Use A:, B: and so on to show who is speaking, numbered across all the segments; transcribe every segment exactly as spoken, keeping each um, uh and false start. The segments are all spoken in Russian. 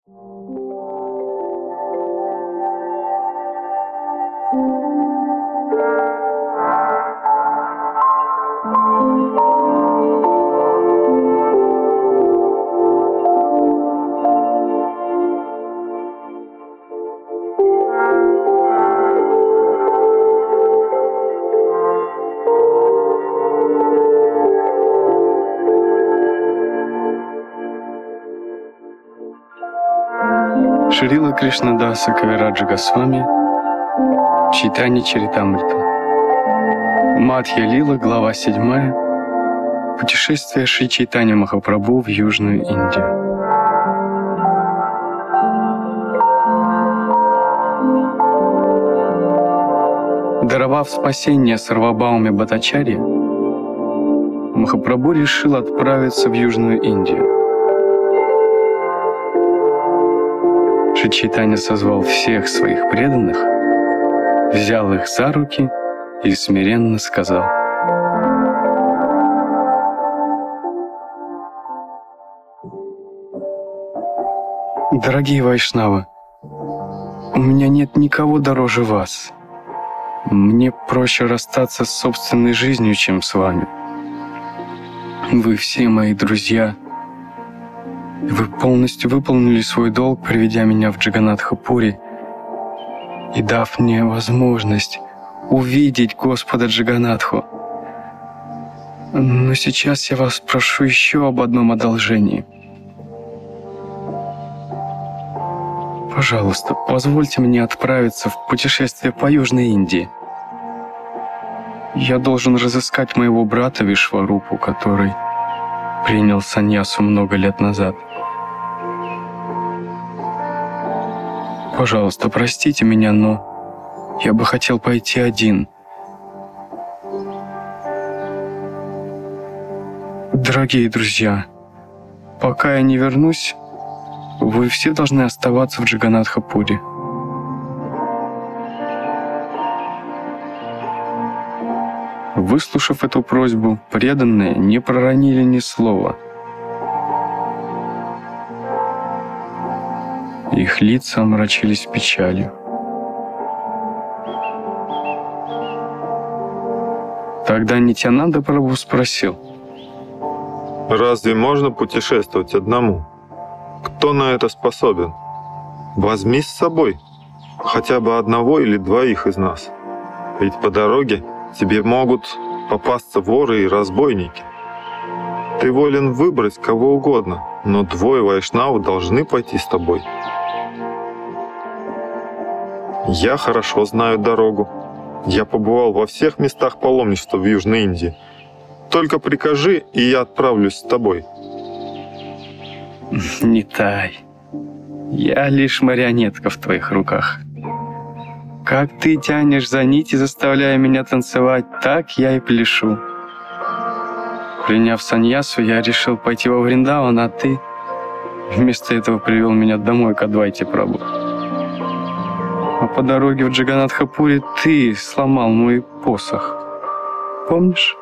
A: Шрила Кришнадаса Кавираджа Госвами, Чайтанья Чаритамрита. Мадхья Лила, глава седьмая. Путешествие Шри Чайтаньи Махапрабху в Южную Индию. Даровав спасение Сарвабхауме Бхаттачарье, Махапрабху решил отправиться в Южную Индию. Шри Чайтанья созвал всех своих преданных, взял их за руки и смиренно сказал: «Дорогие вайшнавы, у меня нет никого дороже вас. Мне проще расстаться с собственной жизнью, чем с вами. Вы все мои друзья. Вы полностью выполнили свой долг, приведя меня в Джаганнатха-Пури и дав мне возможность увидеть Господа Джаганнатху. Но сейчас я вас прошу еще об одном одолжении. Пожалуйста, позвольте мне отправиться в путешествие по Южной Индии. Я должен разыскать моего брата Вишварупу, который принял саньясу много лет назад. Пожалуйста, простите меня, но я бы хотел пойти один. Дорогие друзья, пока я не вернусь, вы все должны оставаться в Джаганнатха-Пури». Выслушав эту просьбу, преданные не проронили ни слова. Их лица омрачились печалью. Тогда Нитьянанда Прабху спросил:
B: «Разве можно путешествовать одному? Кто на это способен? Возьми с собой хотя бы одного или двоих из нас. Ведь по дороге тебе могут попасться воры и разбойники. Ты волен выбрать кого угодно, но двое вайшнавов должны пойти с тобой. Я хорошо знаю дорогу. Я побывал во всех местах паломничества в Южной Индии. Только прикажи, и я отправлюсь с тобой».
A: «Нитай, я лишь марионетка в твоих руках. Как ты тянешь за нити, заставляя меня танцевать, так я и пляшу. Приняв саньясу, я решил пойти во Вриндаван, а ты вместо этого привел меня домой к Адвайте Прабху. А по дороге в Джаганнатха-Пури ты сломал мой посох. Помнишь?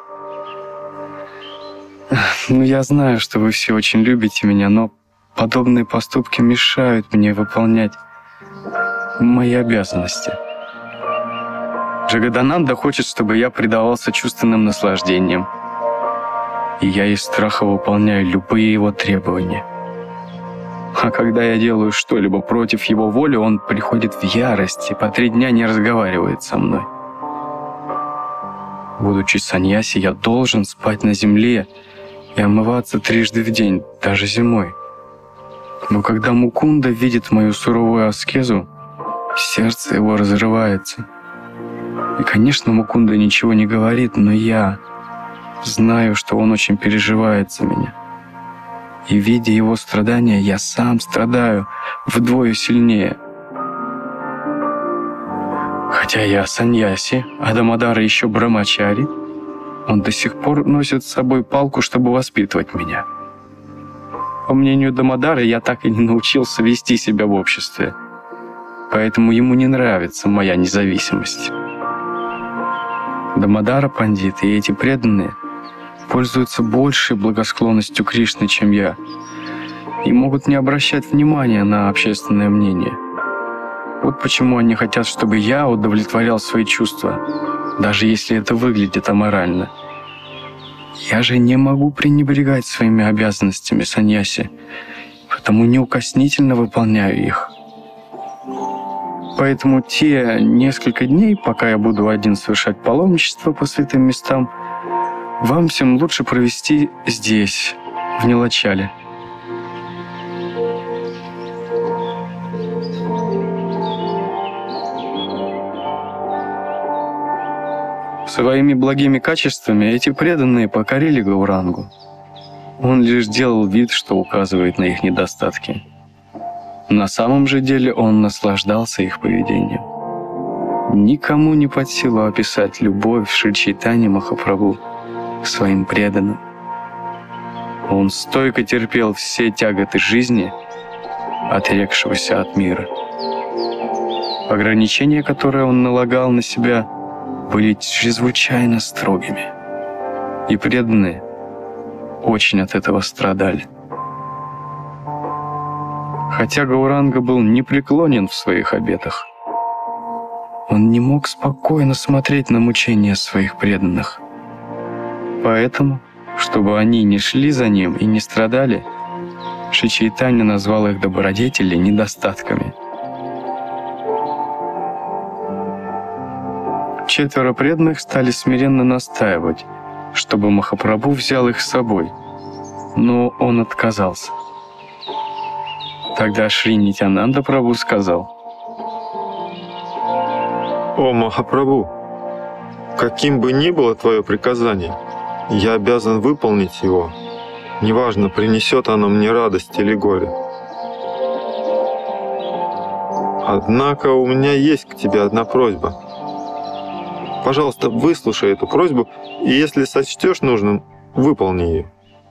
A: Ну, я знаю, что вы все очень любите меня, но подобные поступки мешают мне выполнять мои обязанности. Джагадананда хочет, чтобы я предавался чувственным наслаждениям, и я из страха выполняю любые его требования. А когда я делаю что-либо против его воли, он приходит в ярость и по три дня не разговаривает со мной. Будучи саньяси, я должен спать на земле и омываться трижды в день, даже зимой. Но когда Мукунда видит мою суровую аскезу, сердце его разрывается. И, конечно, Мукунда ничего не говорит, но я знаю, что он очень переживает за меня. И, видя его страдания, я сам страдаю вдвое сильнее. Хотя я саньяси, а Дамодара еще брамачари, он до сих пор носит с собой палку, чтобы воспитывать меня. По мнению Дамодара, я так и не научился вести себя в обществе, поэтому ему не нравится моя независимость. Дамодара Пандит и эти преданные пользуются большей благосклонностью Кришны, чем я. и могут не обращать внимания на общественное мнение. Вот почему они хотят, чтобы я удовлетворял свои чувства, даже если это выглядит аморально. Я же не могу пренебрегать своими обязанностями саньяси, потому неукоснительно выполняю их. Поэтому те несколько дней, пока я буду один совершать паломничество по святым местам, вам всем лучше провести здесь, в Нилачале. Своими благими качествами эти преданные покорили Гаурангу. Он лишь делал вид, что указывает на их недостатки. На самом же деле он наслаждался их поведением. Никому не под силу описать любовь Шри Чайтаньи Махапрабху к своим преданным. Он стойко терпел все тяготы жизни, отрекшегося от мира. Ограничения, которые он налагал на себя, были чрезвычайно строгими. И преданные очень от этого страдали. Хотя Гауранга был непреклонен в своих обетах, он не мог спокойно смотреть на мучения своих преданных. Поэтому, чтобы они не шли за ним и не страдали, Шри Чайтанья назвал их добродетели недостатками. Четверо преданных стали смиренно настаивать, чтобы Махапрабху взял их с собой, но он отказался. Тогда Шри Нитьянанда Прабху сказал:
B: «О Махапрабху, каким бы ни было твое приказание, я обязан выполнить его, неважно, принесет оно мне радость или горе. Однако у меня есть к тебе одна просьба. Пожалуйста, выслушай эту просьбу, и если сочтешь нужным, выполни ее.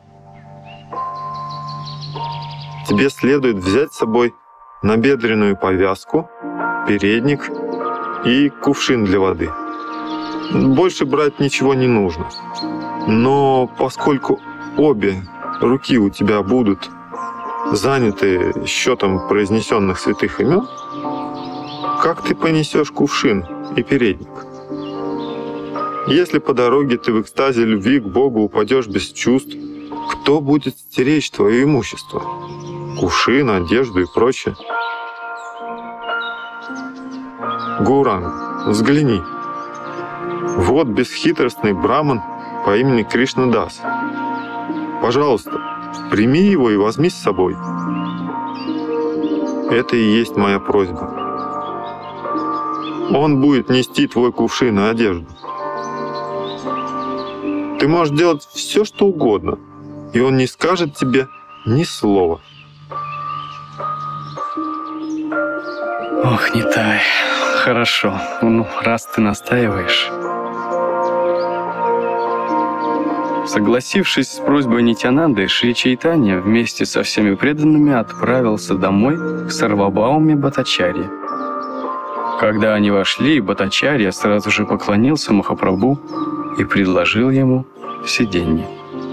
B: Тебе следует взять с собой набедренную повязку, передник и кувшин для воды. Больше брать ничего не нужно. Но поскольку обе руки у тебя будут заняты счетом произнесенных святых имен, как ты понесешь кувшин и передник? Если по дороге ты в экстазе любви к Богу упадешь без чувств, кто будет стеречь твое имущество? Кувшин, одежду и прочее. Гауранг, взгляни. Вот бесхитростный браман по имени Кришнадас. Пожалуйста, прими его и возьми с собой. Это и есть моя просьба. Он будет нести твой кувшин и одежду. Ты можешь делать все, что угодно, и он не скажет тебе ни слова.
A: Ох, Нитай, хорошо, ну, раз ты настаиваешь. Согласившись с просьбой Нитьянанды, Шри Чайтанья вместе со всеми преданными отправился домой к Сарвабауме Бхаттачарье. Когда они вошли, Бхаттачарья сразу же поклонился Махапрабху и предложил ему сиденье.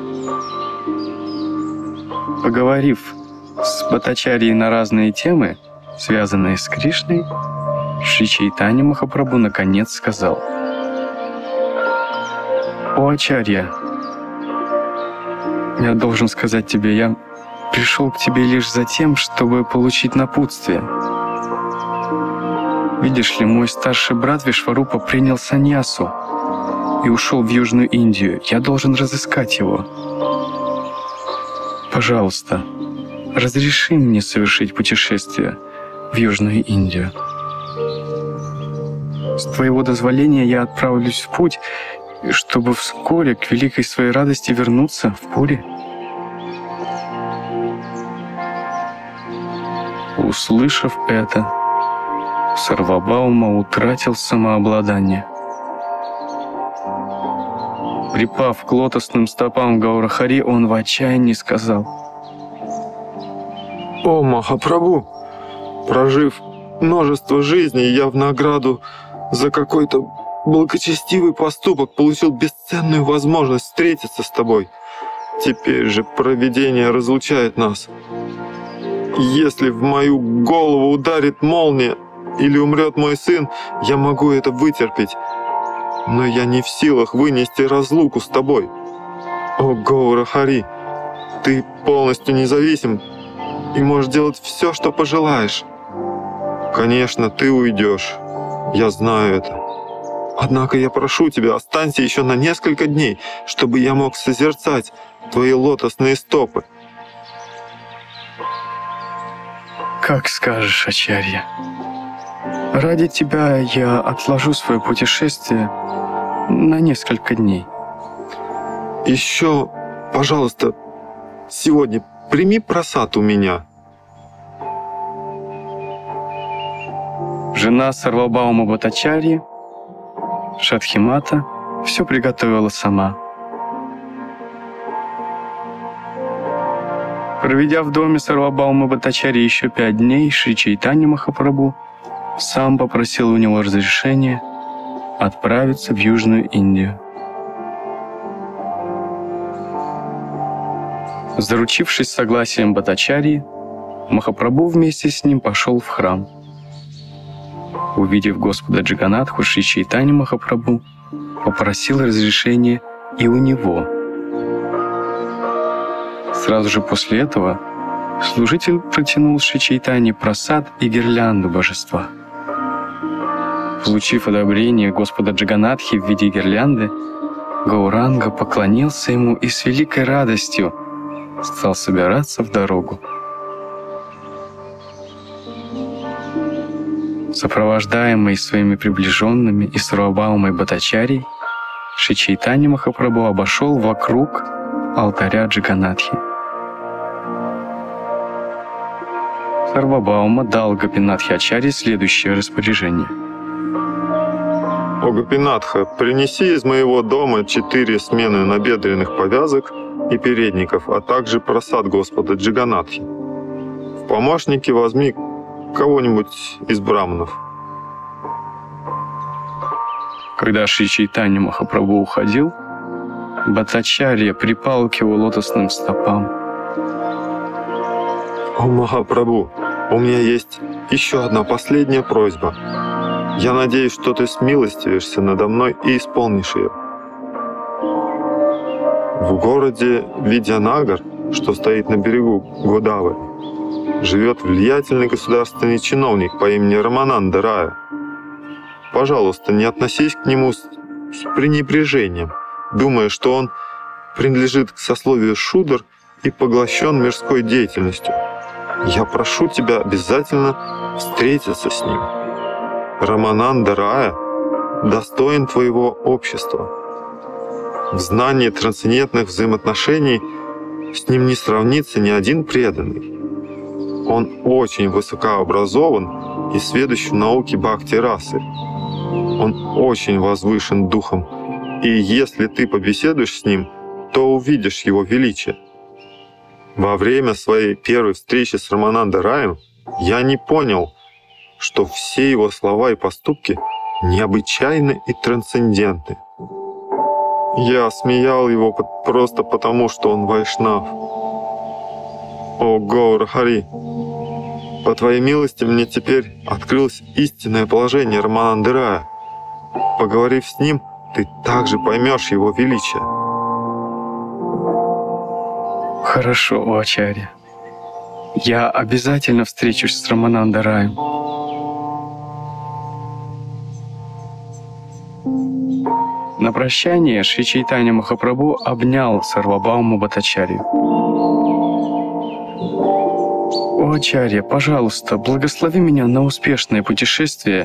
A: Поговорив с Бхаттачарьей на разные темы, связанные с Кришной, Шри Чайтанья Махапрабху наконец сказал: «О Ачарья, я должен сказать тебе, я пришел к тебе лишь за тем, чтобы получить напутствие. Видишь ли, мой старший брат Вишварупа принял саньясу и ушел в Южную Индию. Я должен разыскать его. Пожалуйста, разреши мне совершить путешествие в Южную Индию. С твоего дозволения я отправлюсь в путь, чтобы вскоре к великой своей радости вернуться в Пури». Услышав это, Сарвабаума утратил самообладание. Припав к лотосным стопам Гаурахари, он в отчаянии сказал:
B: «О Махапрабху, прожив множество жизней, я в награду за какой-то благочестивый поступок получил бесценную возможность встретиться с тобой. Теперь же провидение разлучает нас. Если в мою голову ударит молния или умрет мой сын, я могу это вытерпеть. Но я не в силах вынести разлуку с тобой. О, Гоура Хари, ты полностью независим и можешь делать все, что пожелаешь. Конечно, ты уйдешь. Я знаю это. Однако я прошу тебя, останься еще на несколько дней, чтобы я мог созерцать твои лотосные стопы.
A: Как скажешь, Ачарья. Ради тебя я отложу свое путешествие на несколько дней.
B: Еще, пожалуйста, сегодня прими просад у меня.
A: Жена Сарвабаума Бхаттачарьи, Шадхимата, все приготовила сама. Проведя в доме Сарвабаума Бхаттачарьи еще пять дней, Шри Чайтанья Махапрабху сам попросил у него разрешения отправиться в Южную Индию. Заручившись согласием Бхаттачарьи, Махапрабху вместе с ним пошел в храм. Увидев Господа Джаганатху, Шри Чайтанья Махапрабху попросил разрешения и у него. Сразу же после этого служитель протянул Шри Чайтанье прасад и гирлянду божества. Получив одобрение Господа Джаганатхи в виде гирлянды, Гауранга поклонился ему и с великой радостью стал собираться в дорогу. Сопровождаемый своими приближенными и Сарвабаумой Бхаттачарьей, Шри Чайтанья Махапрабху обошел вокруг алтаря Джаганатхи. Сарвабаума дал Гопинатхе Ачарье следующее распоряжение.
B: О, Гопинатха, принеси из моего дома четыре смены набедренных повязок и передников, а также прасад Господа Джаганатхи. В помощники возьми кого-нибудь из браманов.
A: Когда Шри Чайтанья Махапрабху уходил, Бхаттачарья припал к его лотосным стопам.
B: О, Махапрабху, у меня есть еще одна последняя просьба. Я надеюсь, что ты смилостивишься надо мной и исполнишь ее. В городе Видьянагар, что стоит на берегу Годавы, живет влиятельный государственный чиновник по имени Рамананда Рая. Пожалуйста, не относись к нему с, с пренебрежением, думая, что он принадлежит к сословию шудр и поглощен мирской деятельностью. Я прошу тебя обязательно встретиться с ним. Рамананда Рая достоин твоего общества. В знании трансцендентных взаимоотношений с ним не сравнится ни один преданный. Он очень высокообразован и сведущ в науке бхакти-расы. Он очень возвышен духом, и если ты побеседуешь с ним, то увидишь его величие. Во время своей первой встречи с Рамананда Раем я не понял, что все его слова и поступки необычайны и трансцендентны. Я смеял его просто потому, что он вайшнав. О, Гаура Хари, по твоей милости мне теперь открылось истинное положение Рамананды Рая. Поговорив с ним, ты также поймешь его величие.
A: Хорошо, о Ачарья. Я обязательно встречусь с Рамананда Раем. На прощание Шри Чайтанья Махапрабху обнял Сарвабауму Бхаттачарью. «О, Ачарья, пожалуйста, благослови меня на успешное путешествие,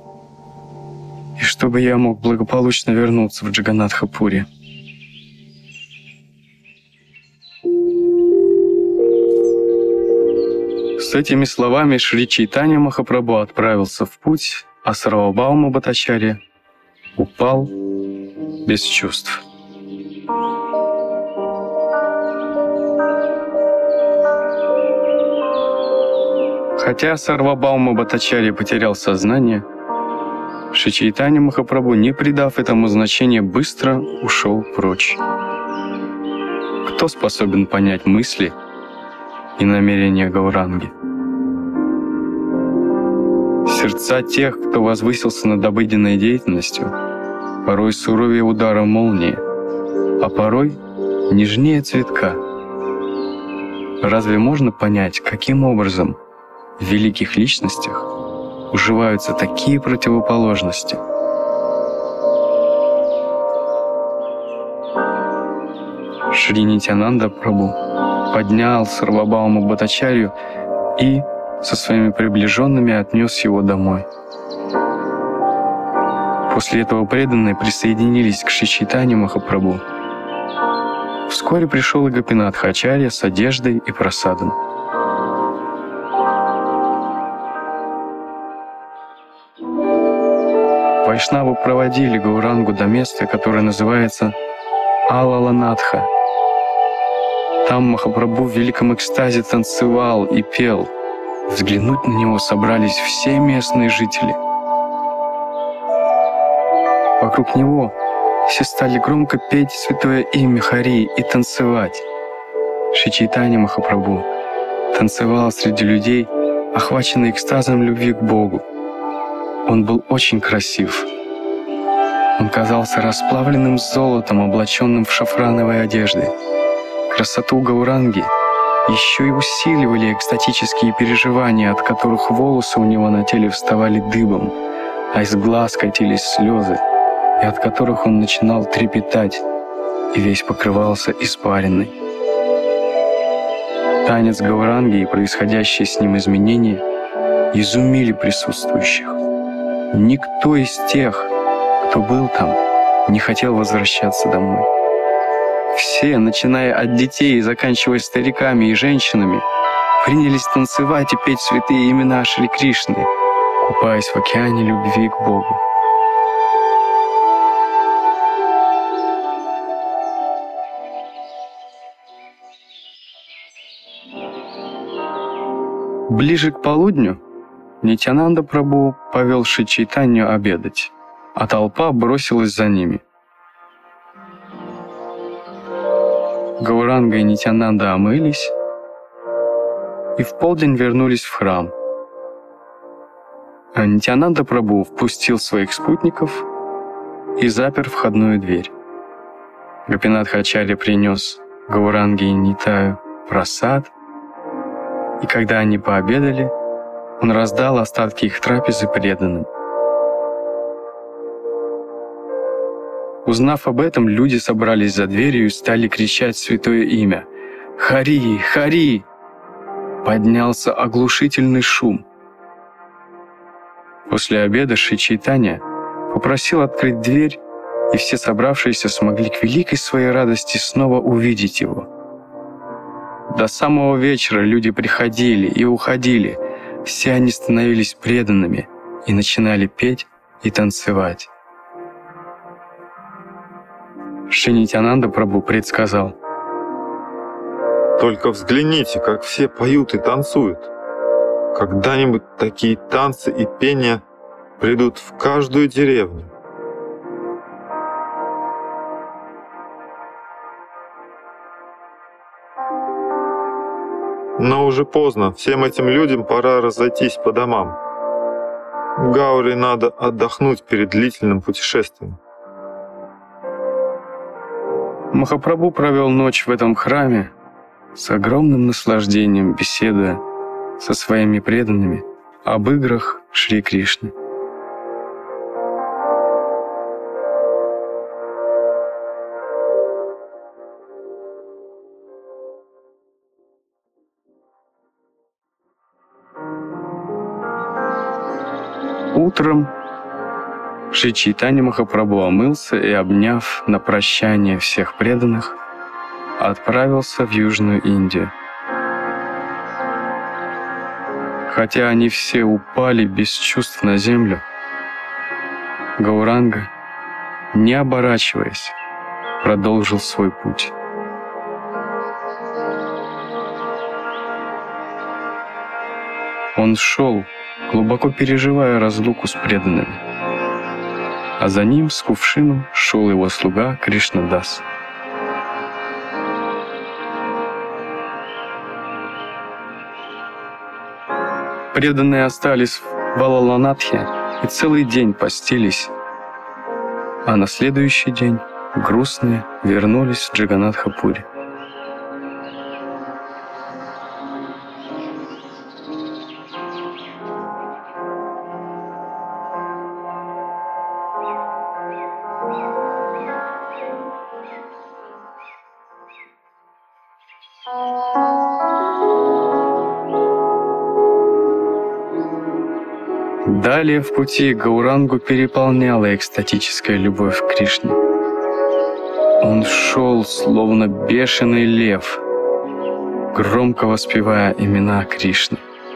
A: и чтобы я мог благополучно вернуться в Джаганатха-Пури». С этими словами Шри Чайтанья Махапрабху отправился в путь, а Сарвабаума Бхаттачарья упал без чувств. Хотя Сарвабаума Бхаттачарья потерял сознание, Шри Чайтанья Махапрабху, не придав этому значения, быстро ушел прочь. Кто способен понять мысли и намерения Гауранги. Сердца тех, кто возвысился над обыденной деятельностью, порой суровее удара молнии, а порой нежнее цветка. Разве можно понять, каким образом в великих личностях уживаются такие противоположности? Шри Нитьянанда Прабху поднял Сарвабхаума Бхаттачарью и со своими приближенными отнес его домой. После этого преданные присоединились к Шри Чайтанье Махапрабху. Вскоре пришел и Гопинатха Ачарья с одеждой и просадом. Вайшнавы проводили Гаурангу до места, которое называется Алаланатха. Там Махапрабху в великом экстазе танцевал и пел. Взглянуть на него собрались все местные жители. Вокруг него все стали громко петь святое имя Хари и танцевать. Шри Чайтанья Махапрабху танцевал среди людей, охваченный экстазом любви к Богу. Он был очень красив. Он казался расплавленным золотом, облаченным в шафрановой одежды. Красоту Гауранги еще и усиливали экстатические переживания, от которых волосы у него на теле вставали дыбом, а из глаз катились слезы, и от которых он начинал трепетать, и весь покрывался испариной. Танец Гауранги и происходящие с ним изменения изумили присутствующих. Никто из тех, кто был там, не хотел возвращаться домой. Все, начиная от детей и заканчивая стариками и женщинами, принялись танцевать и петь святые имена Шри Кришны, купаясь в океане любви к Богу. Ближе к полудню Нитьянанда Прабху повел Шри Чайтанью обедать, а толпа бросилась за ними. Гауранга и Нитьянанда омылись и в полдень вернулись в храм. А Нитьянанда Прабху впустил своих спутников и запер входную дверь. Гопинатха Ачарья принес Гауранге и Нитаю прасад, и когда они пообедали, он раздал остатки их трапезы преданным. Узнав об этом, люди собрались за дверью и стали кричать святое имя. «Хари! Хари!» Поднялся оглушительный шум. После обеда Шри Чайтанья попросил открыть дверь, и все собравшиеся смогли к великой своей радости снова увидеть его. До самого вечера люди приходили и уходили, все они становились преданными и начинали петь и танцевать. Шри Нитьянанда Прабху предсказал:
B: «Только взгляните, как все поют и танцуют. Когда-нибудь такие танцы и пения придут в каждую деревню». Но уже поздно, всем этим людям пора разойтись по домам. Гауре надо отдохнуть перед длительным путешествием.
A: Махапрабху провел ночь в этом храме с огромным наслаждением, беседуя со своими преданными об играх Шри Кришны. Утром Шри Чайтанья Махапрабху омылся и, обняв на прощание всех преданных, отправился в Южную Индию. Хотя они все упали без чувств на землю, Гауранга, не оборачиваясь, продолжил свой путь. Он шел, глубоко переживая разлуку с преданными, а за ним с кувшином шел его слуга Кришнадас. Преданные остались в Алаланатхе и целый день постились, а на следующий день грустные вернулись в Джаганнатха-пури. Далее в пути Гаурангу переполняла экстатическая любовь к Кришне. Он шел, словно бешеный лев, громко воспевая имена Кришны.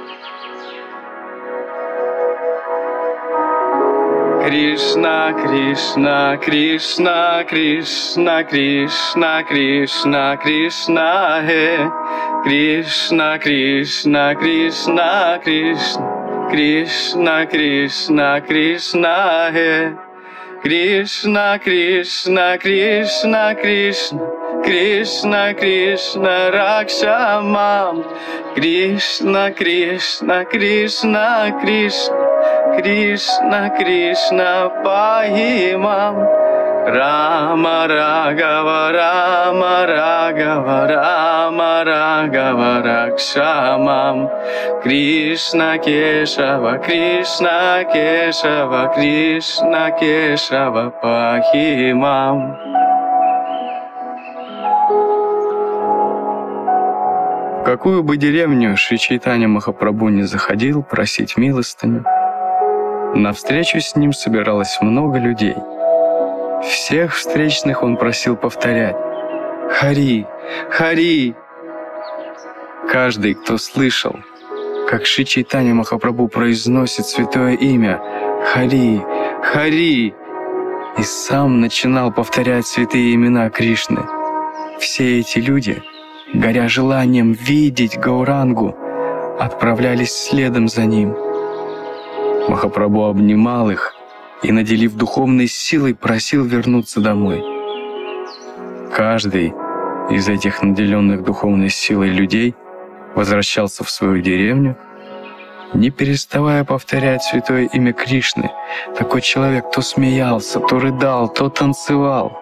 A: Кришна, Кришна, Кришна, Кришна, Кришна, Кришна, Кришна, Хе. Кришна, Кришна, Кришна, Кришна. Кришна, Кришна, Кришна, Хе. Кришна, Кришна, Кришна, Кришна. Кришна, Кришна, Ракша Мам. Кришна, Кришна, Кришна, Кришна. Кришна, Кришна, Пахи Мам. Рама Рагава, Рама Рагава, Рама Рагава, Ракша Мам. Кришна Кешава, Кришна Кешава, Кришна Кешава, Пахи Мам. В какую бы деревню Шри Чайтанья Махапрабху не заходил просить милостыню, на встречу с ним собиралось много людей. Всех встречных он просил повторять «Хари! Хари!». Каждый, кто слышал, как Шри Чайтанья Махапрабху произносит святое имя «Хари! Хари!», и сам начинал повторять святые имена Кришны. Все эти люди, горя желанием видеть Гаурангу, отправлялись следом за ним. Махапрабху обнимал их и, наделив духовной силой, просил вернуться домой. Каждый из этих наделенных духовной силой людей возвращался в свою деревню, не переставая повторять святое имя Кришны. Такой человек то смеялся, то рыдал, то танцевал.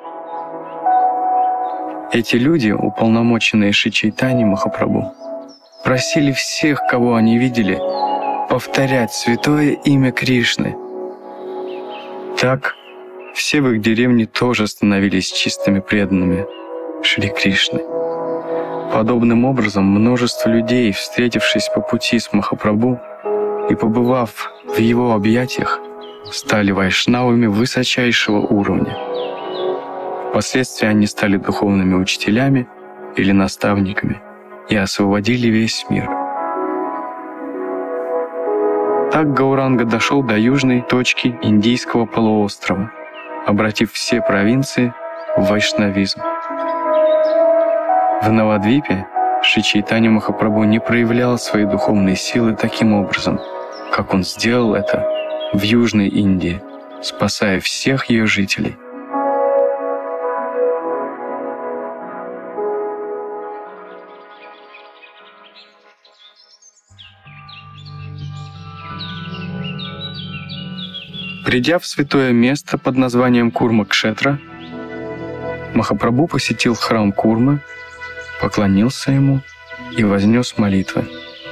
A: Эти люди, уполномоченные Шри Чайтаньей Махапрабху, просили всех, кого они видели, повторять святое имя Кришны. Так, все в их деревне тоже становились чистыми преданными Шри Кришны. Подобным образом, множество людей, встретившись по пути с Махапрабху и побывав в его объятиях, стали вайшнавами высочайшего уровня. Впоследствии они стали духовными учителями или наставниками и освободили весь мир. Так Гауранга дошел до южной точки Индийского полуострова, обратив все провинции в вайшнавизм. В Навадвипе Шри Чайтанья Махапрабху не проявлял свои духовные силы таким образом, как он сделал это в Южной Индии, спасая всех ее жителей. Придя в святое место под названием Курма-кшетра, Махапрабху посетил храм Курмы, поклонился ему и вознес молитвы.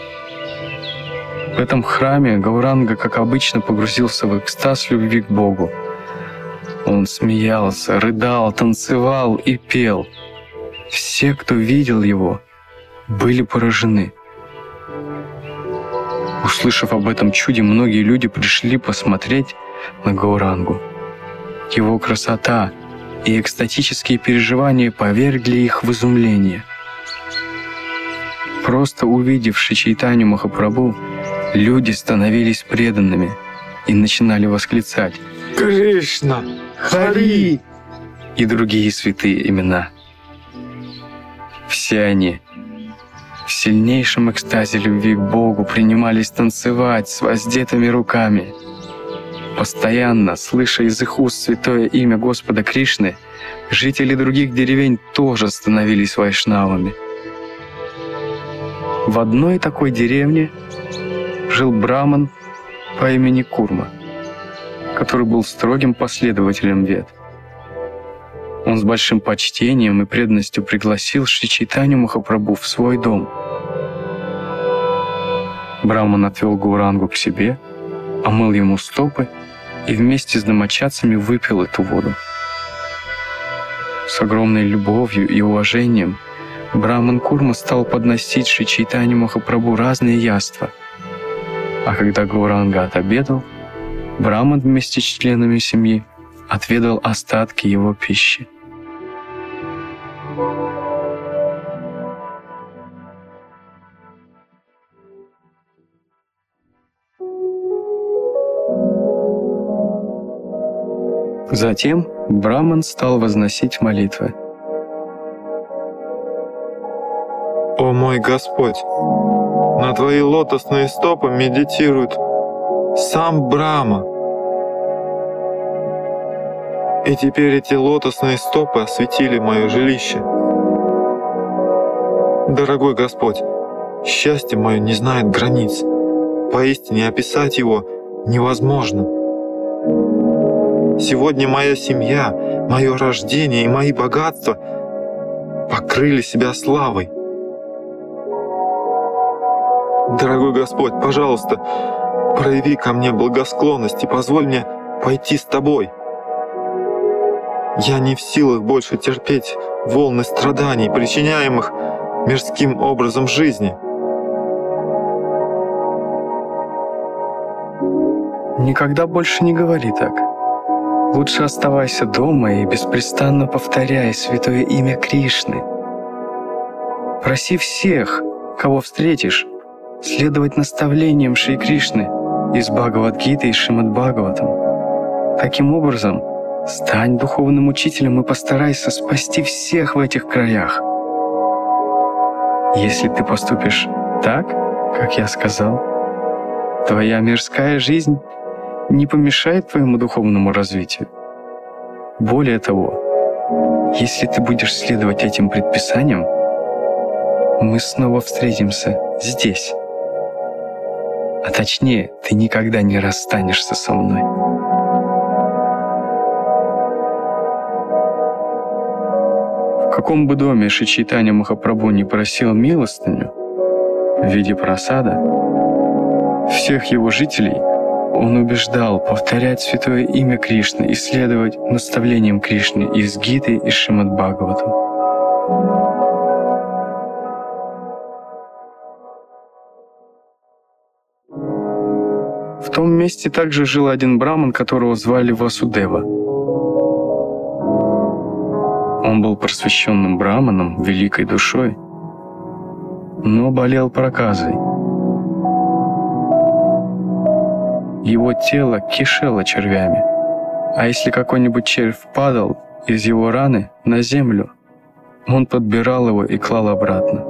A: В этом храме Гауранга, как обычно, погрузился в экстаз любви к Богу. Он смеялся, рыдал, танцевал и пел. Все, кто видел его, были поражены. Услышав об этом чуде, многие люди пришли посмотреть на Гаурангу. Его красота и экстатические переживания повергли их в изумление. Просто увидев Шри Чайтанью Махапрабху, люди становились преданными и начинали восклицать «Кришна! Хари!» и другие святые имена. Все они в сильнейшем экстазе любви к Богу принимались танцевать с воздетыми руками. Постоянно, слыша из их уст святое имя Господа Кришны, жители других деревень тоже становились вайшнавами. В одной такой деревне жил браман по имени Курма, который был строгим последователем Вед. Он с большим почтением и преданностью пригласил Шри Чайтанью Махапрабху в свой дом. Браман отвел Гаурангу к себе, омыл ему стопы и вместе с домочадцами выпил эту воду. С огромной любовью и уважением браман Курма стал подносить Шри Чайтанью Махапрабху разные яства. А когда Гауранга отобедал, браман вместе с членами семьи отведал остатки его пищи. Затем браман стал возносить молитвы.
B: «О мой Господь, на Твои лотосные стопы медитирует сам Брахма. И теперь эти лотосные стопы осветили мое жилище. Дорогой Господь, счастье мое не знает границ. Поистине описать его невозможно. Сегодня моя семья, мое рождение и мои богатства покрыли себя славой. Дорогой Господь, пожалуйста, прояви ко мне благосклонность и позволь мне пойти с Тобой. Я не в силах больше терпеть волны страданий, причиняемых мирским образом жизни.
A: Никогда больше не говори так. Лучше оставайся дома и беспрестанно повторяй святое имя Кришны. Проси всех, кого встретишь, следовать наставлениям Шри Кришны из Бхагавад-гиты и Шримад-Бхагаватам. Таким образом, стань духовным учителем и постарайся спасти всех в этих краях. Если ты поступишь так, как я сказал, твоя мирская жизнь не помешает твоему духовному развитию. Более того, если ты будешь следовать этим предписаниям, мы снова встретимся здесь. А точнее, ты никогда не расстанешься со мной. В каком бы доме Шри Чайтанья Махапрабху не просил милостыню в виде прасада, всех его жителей он убеждал повторять святое имя Кришны и следовать наставлениям Кришны из Гиты и Шримад-Бхагаватам. В том месте также жил один браман, которого звали Васудева. Он был просвещенным браманом, великой душой, но болел проказой. Его тело кишело червями, а если какой-нибудь червь падал из его раны на землю, он подбирал его и клал обратно.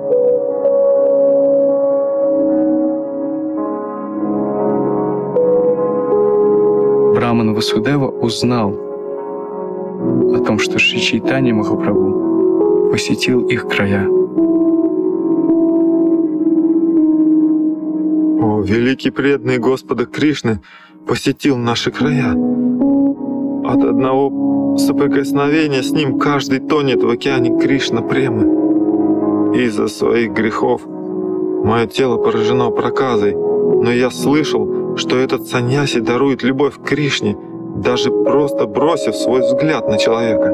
A: Браман Васудева узнал о том, что Шри Чайтанья Махапрабху посетил их края.
B: О, великий преданный Господа Кришны посетил наши края. От одного соприкосновения с ним каждый тонет в океане Кришна премы. Из-за своих грехов мое тело поражено проказой, но я слышал, что этот саньяси дарует любовь к Кришне, даже просто бросив свой взгляд на человека.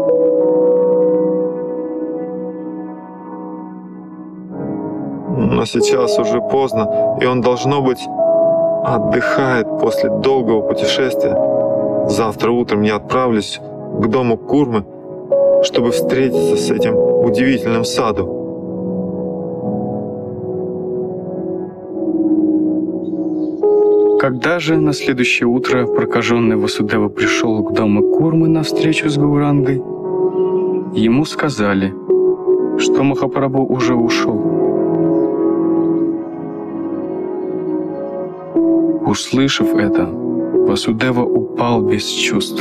B: Но сейчас уже поздно, и он, должно быть, отдыхает после долгого путешествия. Завтра утром я отправлюсь к дому Курмы, чтобы встретиться с этим удивительным саду.
A: Когда же на следующее утро прокаженный Васудева пришел к дому Курмы на встречу с Гаурангой, ему сказали, что Махапрабху уже ушел. Услышав это, Васудева упал без чувств.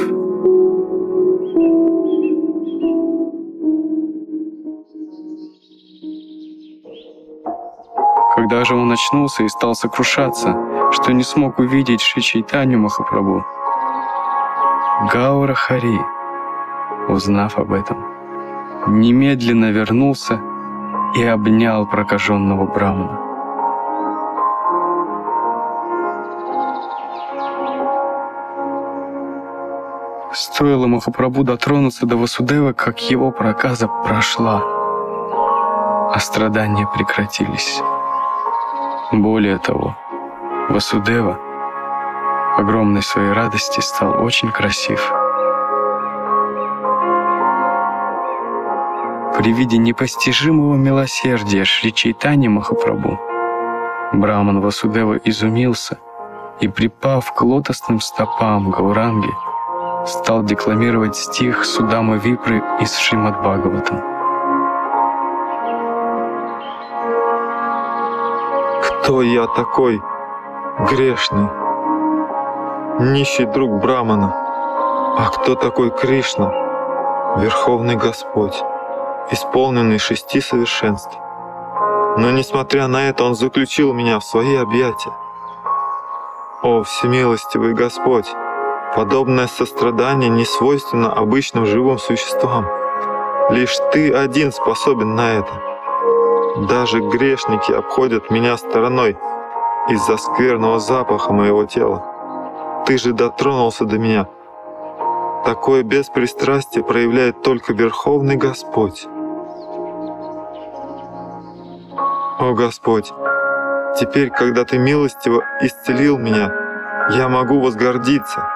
A: Когда же он очнулся и стал сокрушаться, что не смог увидеть Шри Чайтанью Махапрабху, Гаура Хари, узнав об этом, немедленно вернулся и обнял прокаженного брамана. Стоило Махапрабху дотронуться до Васудевы, как его проказа прошла, а страдания прекратились. Более того, Васудева, к огромной своей радости, стал очень красив. При виде непостижимого милосердия Шри Чайтаньи Махапрабху браман Васудева изумился и, припав к лотосным стопам Гауранги, стал декламировать стих Судамы Випры из Шримад Бхагаватам.
B: Кто я такой, грешный, нищий друг Брамана? А кто такой Кришна, Верховный Господь, исполненный шести совершенств? Но несмотря на это, Он заключил меня в свои объятия. О, всемилостивый Господь! Подобное сострадание не свойственно обычным живым существам. Лишь Ты один способен на это. Даже грешники обходят меня стороной из-за скверного запаха моего тела. Ты же дотронулся до меня. Такое беспристрастие проявляет только Верховный Господь. О Господь, теперь, когда Ты милостиво исцелил меня, я могу возгордиться.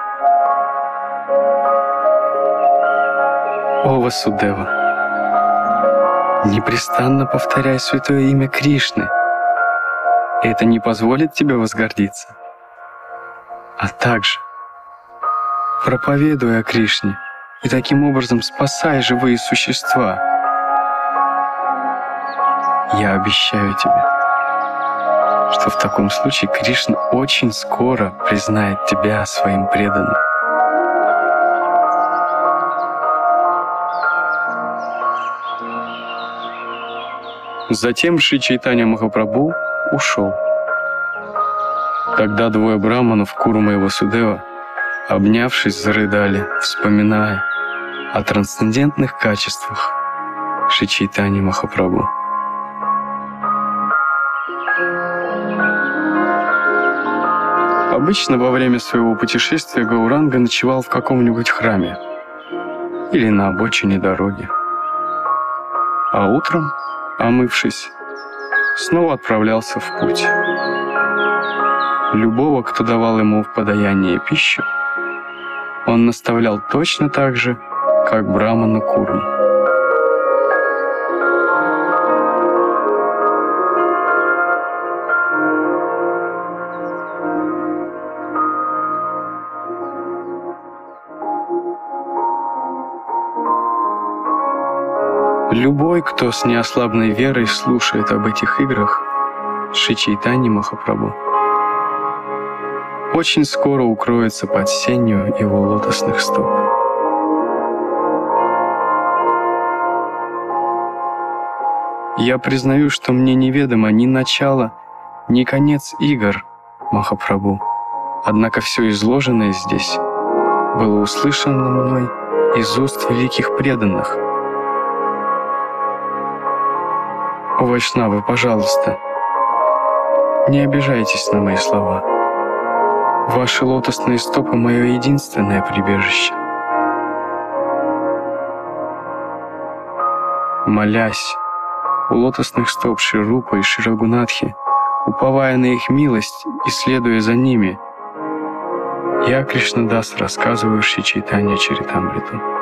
A: О Васудева, непрестанно повторяй святое имя Кришны. Это не позволит тебе возгордиться. А также проповедуй о Кришне и таким образом спасай живые существа. Я обещаю тебе, что в таком случае Кришна очень скоро признает тебя своим преданным. Затем Шри Чайтанья Махапрабху ушел. Тогда двое браманов, Курма и Васудева, обнявшись, зарыдали, вспоминая о трансцендентных качествах Шри Чайтаньи Махапрабху. Обычно во время своего путешествия Гауранга ночевал в каком-нибудь храме или на обочине дороги. А утром, омывшись, снова отправлялся в путь. Любого, кто давал ему в подаяние пищу, он наставлял точно так же, как браману Курму. Любой, кто с неослабной верой слушает об этих играх Шри Чайтаньи Махапрабху, очень скоро укроется под сенью его лотосных стоп. Я признаю, что мне неведомо ни начало, ни конец игр Махапрабху, однако все изложенное здесь было услышано мной из уст великих преданных. О, Вайшнавы, пожалуйста, не обижайтесь на мои слова. Ваши лотосные стопы — мое единственное прибежище. Молясь у лотосных стоп Шри Рупы и Шри Рагунатхи, уповая на их милость и следуя за ними, я, Кришнадас, рассказываю Шри Чайтанья Чаритамриту.